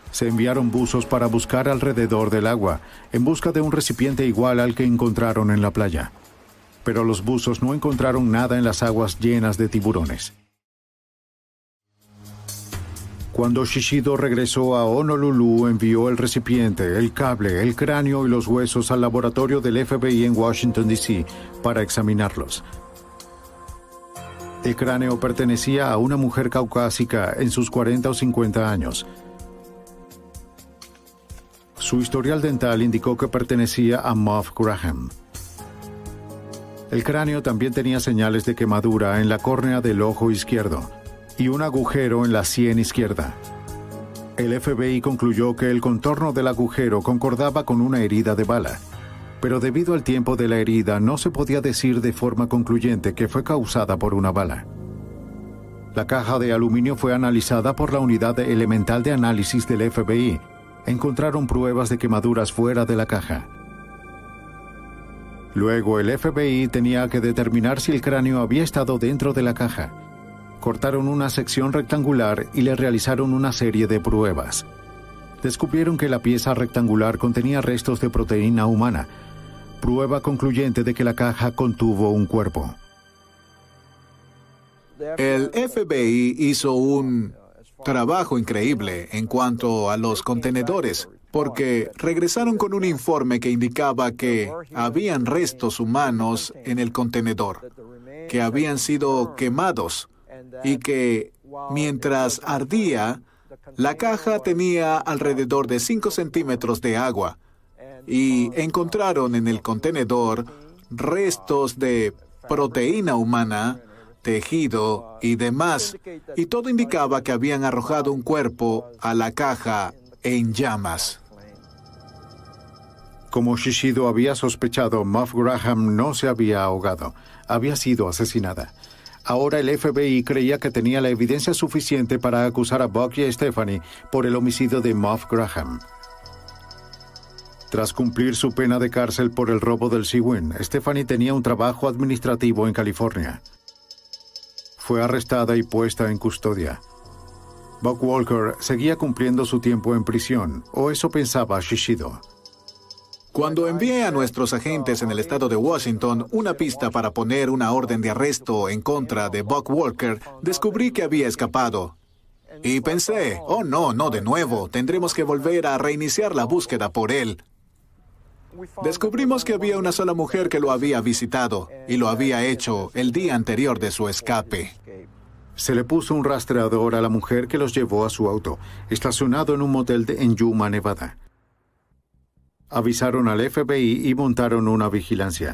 Se enviaron buzos para buscar alrededor del agua, en busca de un recipiente igual al que encontraron en la playa. Pero los buzos no encontraron nada en las aguas llenas de tiburones. Cuando Shishido regresó a Honolulu, envió el recipiente, el cable, el cráneo y los huesos al laboratorio del F B I en Washington, D C para examinarlos. El cráneo pertenecía a una mujer caucásica en sus cuarenta o cincuenta años. Su historial dental indicó que pertenecía a Muff Graham. El cráneo también tenía señales de quemadura en la córnea del ojo izquierdo y un agujero en la sien izquierda. El F B I concluyó que el contorno del agujero concordaba con una herida de bala, pero debido al tiempo de la herida no se podía decir de forma concluyente que fue causada por una bala. La caja de aluminio fue analizada por la Unidad Elemental de Análisis del F B I. Encontraron pruebas de quemaduras fuera de la caja. Luego el F B I tenía que determinar si el cráneo había estado dentro de la caja. Cortaron una sección rectangular y le realizaron una serie de pruebas. Descubrieron que la pieza rectangular contenía restos de proteína humana, prueba concluyente de que la caja contuvo un cuerpo. El F B I hizo un trabajo increíble en cuanto a los contenedores, porque regresaron con un informe que indicaba que habían restos humanos en el contenedor, que habían sido quemados y que mientras ardía, la caja tenía alrededor de cinco centímetros de agua y encontraron en el contenedor restos de proteína humana, tejido y demás, y todo indicaba que habían arrojado un cuerpo a la caja en llamas. Como Shishido había sospechado, Muff Graham no se había ahogado, había sido asesinada. Ahora el F B I creía que tenía la evidencia suficiente para acusar a Buck y a Stephanie por el homicidio de Muff Graham. Tras cumplir su pena de cárcel por el robo del Sea-Wing, Stephanie tenía un trabajo administrativo en California. Fue arrestada y puesta en custodia. Buck Walker seguía cumpliendo su tiempo en prisión, o eso pensaba Shishido. Cuando envié a nuestros agentes en el estado de Washington una pista para poner una orden de arresto en contra de Buck Walker, descubrí que había escapado. Y pensé, oh no, no de nuevo, tendremos que volver a reiniciar la búsqueda por él. Descubrimos que había una sola mujer que lo había visitado, y lo había hecho el día anterior de su escape. Se le puso un rastreador a la mujer que los llevó a su auto, estacionado en un motel de, en Yuma, Nevada. Avisaron al F B I y montaron una vigilancia.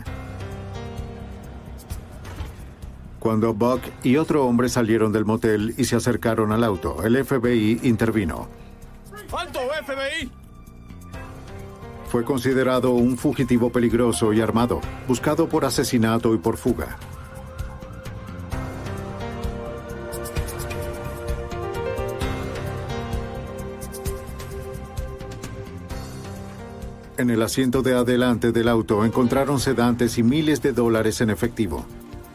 Cuando Buck y otro hombre salieron del motel y se acercaron al auto, el F B I intervino. ¡Alto, F B I! Fue considerado un fugitivo peligroso y armado, buscado por asesinato y por fuga. En el asiento de adelante del auto encontraron sedantes y miles de dólares en efectivo.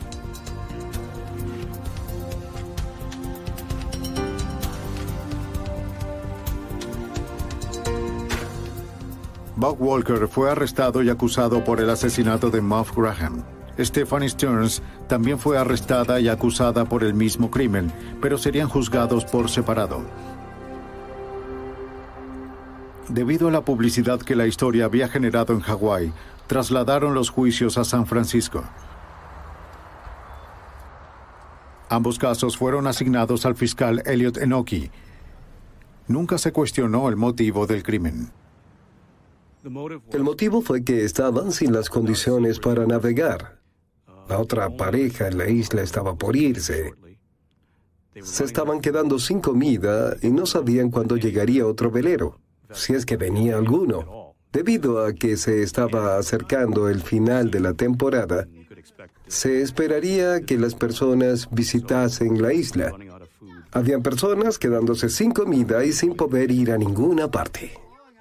Buck Walker fue arrestado y acusado por el asesinato de Muff Graham. Stephanie Stearns también fue arrestada y acusada por el mismo crimen, pero serían juzgados por separado. Debido a la publicidad que la historia había generado en Hawái, trasladaron los juicios a San Francisco. Ambos casos fueron asignados al fiscal Elliot Enoki. Nunca se cuestionó el motivo del crimen. El motivo fue que estaban sin las condiciones para navegar. La otra pareja en la isla estaba por irse. Se estaban quedando sin comida y no sabían cuándo llegaría otro velero, si es que venía alguno. Debido a que se estaba acercando el final de la temporada, se esperaría que las personas visitasen la isla. Habían personas quedándose sin comida y sin poder ir a ninguna parte.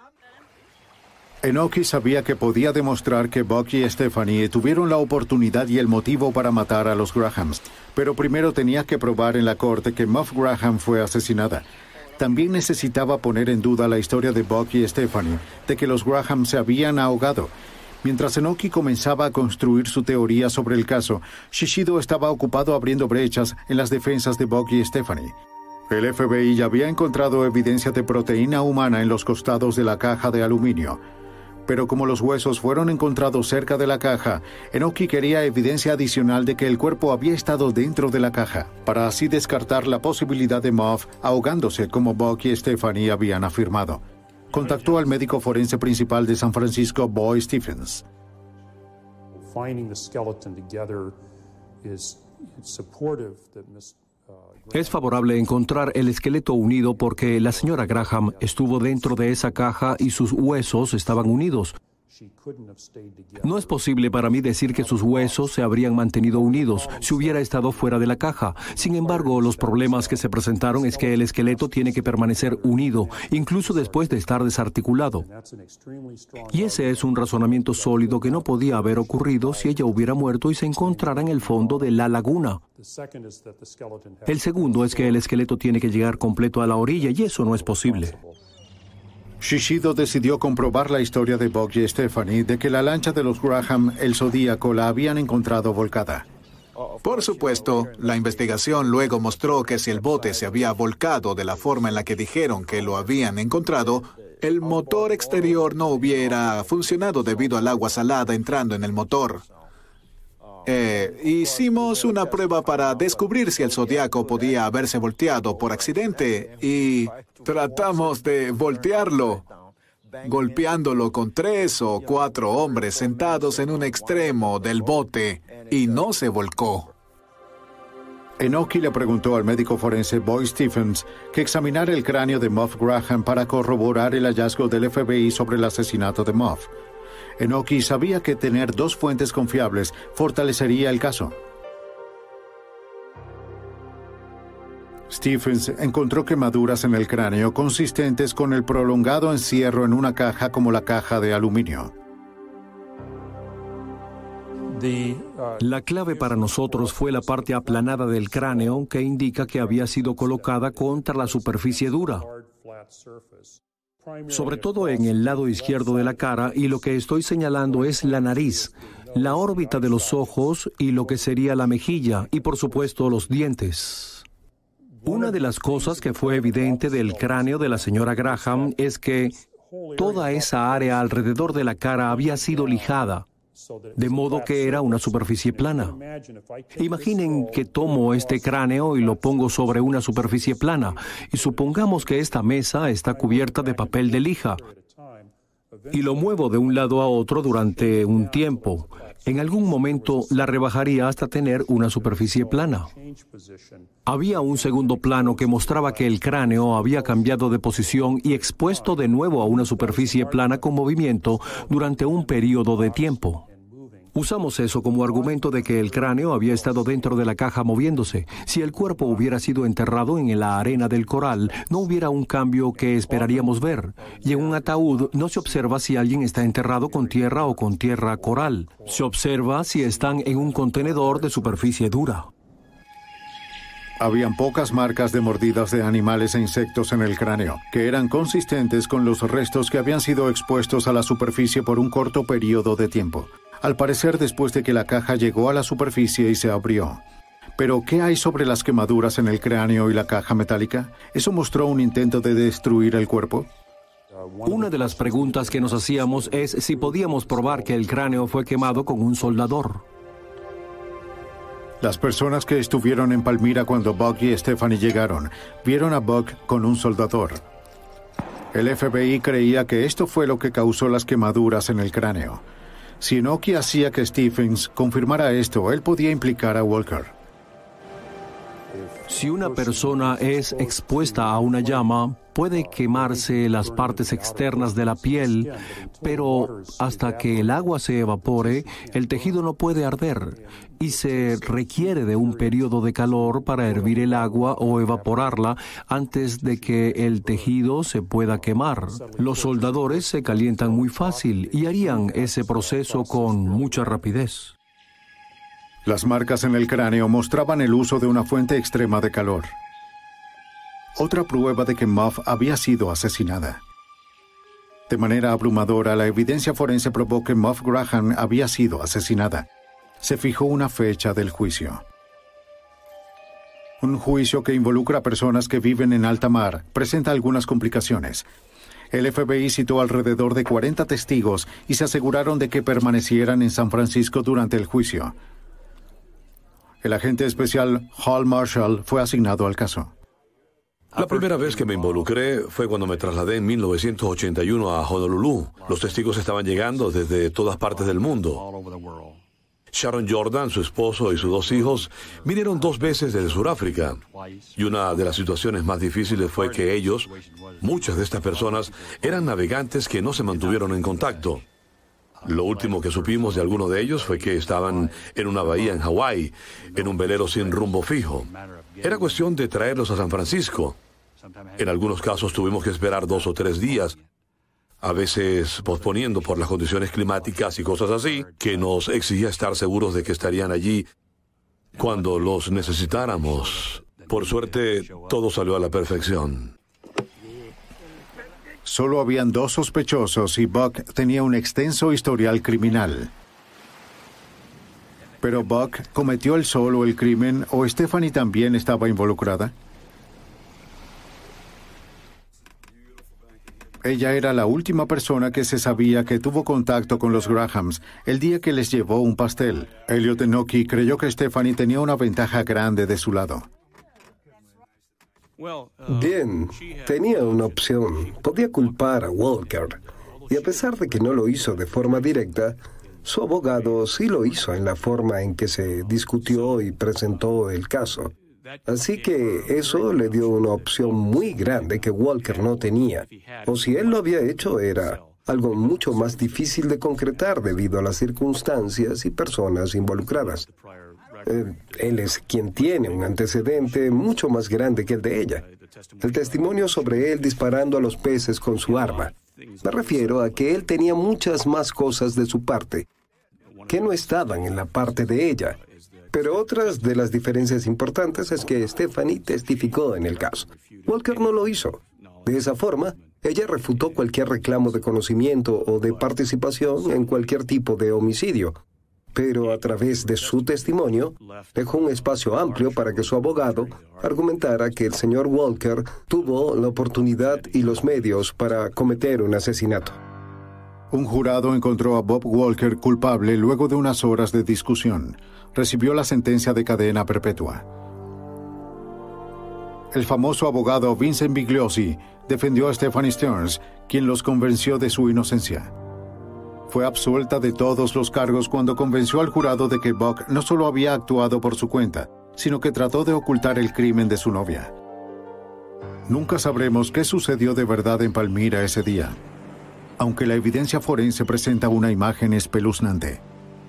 Enoki sabía que podía demostrar que Buck y Stephanie tuvieron la oportunidad y el motivo para matar a los Grahams, pero primero tenía que probar en la corte que Muff Graham fue asesinada. también necesitaba poner en duda la historia de Buck y Stephanie, de que los Graham se habían ahogado. Mientras Enoki comenzaba a construir su teoría sobre el caso, Shishido estaba ocupado abriendo brechas en las defensas de Buck y Stephanie. El F B I ya había encontrado evidencia de proteína humana en los costados de la caja de aluminio. Pero como los huesos fueron encontrados cerca de la caja, Enoki quería evidencia adicional de que el cuerpo había estado dentro de la caja, para así descartar la posibilidad de Moff ahogándose como Buck y Stephanie habían afirmado. Contactó al médico forense principal de San Francisco, Boy Stephens. Es favorable encontrar el esqueleto unido porque la señora Graham estuvo dentro de esa caja y sus huesos estaban unidos. No es posible para mí decir que sus huesos se habrían mantenido unidos si hubiera estado fuera de la caja. Sin embargo, los problemas que se presentaron es que el esqueleto tiene que permanecer unido, incluso después de estar desarticulado. Y ese es un razonamiento sólido que no podía haber ocurrido si ella hubiera muerto y se encontrara en el fondo de la laguna. El segundo es que el esqueleto tiene que llegar completo a la orilla y eso no es posible. Shishido decidió comprobar la historia de Buck y Stephanie de que la lancha de los Graham, el Zodíaco, la habían encontrado volcada. Por supuesto, la investigación luego mostró que si el bote se había volcado de la forma en la que dijeron que lo habían encontrado, el motor exterior no hubiera funcionado debido al agua salada entrando en el motor. Eh, hicimos una prueba para descubrir si el Zodíaco podía haberse volteado por accidente y tratamos de voltearlo, golpeándolo con tres o cuatro hombres sentados en un extremo del bote y no se volcó. Enoki le preguntó al médico forense Boy Stephens que examinara el cráneo de Moff Graham para corroborar el hallazgo del F B I sobre el asesinato de Moff. Enoki sabía que tener dos fuentes confiables fortalecería el caso. Stephens encontró quemaduras en el cráneo consistentes con el prolongado encierro en una caja como la caja de aluminio. La clave para nosotros fue la parte aplanada del cráneo que indica que había sido colocada contra la superficie dura, sobre todo en el lado izquierdo de la cara, y lo que estoy señalando es la nariz, la órbita de los ojos y lo que sería la mejilla y por supuesto los dientes. Una de las cosas que fue evidente del cráneo de la señora Graham es que toda esa área alrededor de la cara había sido lijada, de modo que era una superficie plana. Imaginen que tomo este cráneo y lo pongo sobre una superficie plana, y supongamos que esta mesa está cubierta de papel de lija, y lo muevo de un lado a otro durante un tiempo. En algún momento la rebajaría hasta tener una superficie plana. Había un segundo plano que mostraba que el cráneo había cambiado de posición y expuesto de nuevo a una superficie plana con movimiento durante un periodo de tiempo. Usamos eso como argumento de que el cráneo había estado dentro de la caja moviéndose. Si el cuerpo hubiera sido enterrado en la arena del coral, no hubiera un cambio que esperaríamos ver. Y en un ataúd no se observa si alguien está enterrado con tierra o con tierra coral. Se observa si están en un contenedor de superficie dura. Habían pocas marcas de mordidas de animales e insectos en el cráneo, que eran consistentes con los restos que habían sido expuestos a la superficie por un corto periodo de tiempo. Al parecer después de que la caja llegó a la superficie y se abrió. Pero, ¿qué hay sobre las quemaduras en el cráneo y la caja metálica? ¿Eso mostró un intento de destruir el cuerpo? Una de las preguntas que nos hacíamos es si podíamos probar que el cráneo fue quemado con un soldador. Las personas que estuvieron en Palmyra cuando Buck y Stephanie llegaron, vieron a Buck con un soldador. El F B I creía que esto fue lo que causó las quemaduras en el cráneo. Si Enoki hacía que Stephens confirmara esto, él podía implicar a Walker. Si una persona es expuesta a una llama, puede quemarse las partes externas de la piel, pero hasta que el agua se evapore, el tejido no puede arder y se requiere de un periodo de calor para hervir el agua o evaporarla antes de que el tejido se pueda quemar. Los soldadores se calientan muy fácil y harían ese proceso con mucha rapidez. Las marcas en el cráneo mostraban el uso de una fuente extrema de calor. Otra prueba de que Muff había sido asesinada. De manera abrumadora, la evidencia forense probó que Muff Graham había sido asesinada. Se fijó una fecha del juicio. Un juicio que involucra a personas que viven en alta mar presenta algunas complicaciones. El F B I citó alrededor de cuarenta testigos y se aseguraron de que permanecieran en San Francisco durante el juicio. El agente especial Hal Marshall fue asignado al caso. La primera vez que me involucré fue cuando me trasladé en mil novecientos ochenta y uno a Honolulu. Los testigos estaban llegando desde todas partes del mundo. Sharon Jordan, su esposo y sus dos hijos vinieron dos veces desde Sudáfrica. Y una de las situaciones más difíciles fue que ellos, muchas de estas personas, eran navegantes que no se mantuvieron en contacto. Lo último que supimos de algunos de ellos fue que estaban en una bahía en Hawái, en un velero sin rumbo fijo. Era cuestión de traerlos a San Francisco. En algunos casos tuvimos que esperar dos o tres días, a veces posponiendo por las condiciones climáticas y cosas así, que nos exigía estar seguros de que estarían allí cuando los necesitáramos. Por suerte, todo salió a la perfección. Solo habían dos sospechosos y Buck tenía un extenso historial criminal. ¿Pero Buck cometió él solo el crimen o Stephanie también estaba involucrada? Ella era la última persona que se sabía que tuvo contacto con los Grahams el día que les llevó un pastel. Elliot Enoki creyó que Stephanie tenía una ventaja grande de su lado. Bien, tenía una opción. Podía culpar a Walker. Y a pesar de que no lo hizo de forma directa, su abogado sí lo hizo en la forma en que se discutió y presentó el caso. Así que eso le dio una opción muy grande que Walker no tenía. O si él lo había hecho, era algo mucho más difícil de concretar debido a las circunstancias y personas involucradas. Eh, él es quien tiene un antecedente mucho más grande que el de ella. El testimonio sobre él disparando a los peces con su arma. Me refiero a que él tenía muchas más cosas de su parte, que no estaban en la parte de ella. Pero otras de las diferencias importantes es que Stephanie testificó en el caso. Walker no lo hizo. De esa forma, ella refutó cualquier reclamo de conocimiento o de participación en cualquier tipo de homicidio. Pero a través de su testimonio, dejó un espacio amplio para que su abogado argumentara que el señor Walker tuvo la oportunidad y los medios para cometer un asesinato. Un jurado encontró a Bob Walker culpable luego de unas horas de discusión. Recibió la sentencia de cadena perpetua. El famoso abogado Vincent Bigliosi defendió a Stephanie Stearns, quien los convenció de su inocencia. Fue absuelta de todos los cargos cuando convenció al jurado de que Buck no solo había actuado por su cuenta, sino que trató de ocultar el crimen de su novia. Nunca sabremos qué sucedió de verdad en Palmyra ese día, aunque la evidencia forense presenta una imagen espeluznante.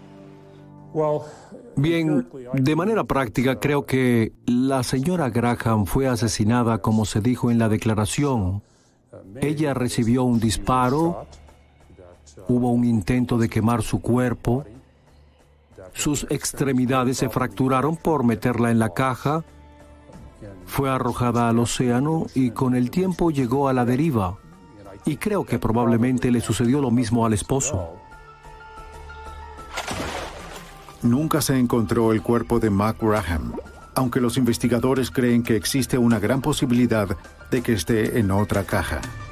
Bien, de manera práctica creo que la señora Graham fue asesinada como se dijo en la declaración. Ella recibió un disparo, hubo un intento de quemar su cuerpo, sus extremidades se fracturaron por meterla en la caja, fue arrojada al océano y con el tiempo llegó a la deriva. Y creo que probablemente le sucedió lo mismo al esposo. Nunca se encontró el cuerpo de Mac Graham, aunque los investigadores creen que existe una gran posibilidad de que esté en otra caja.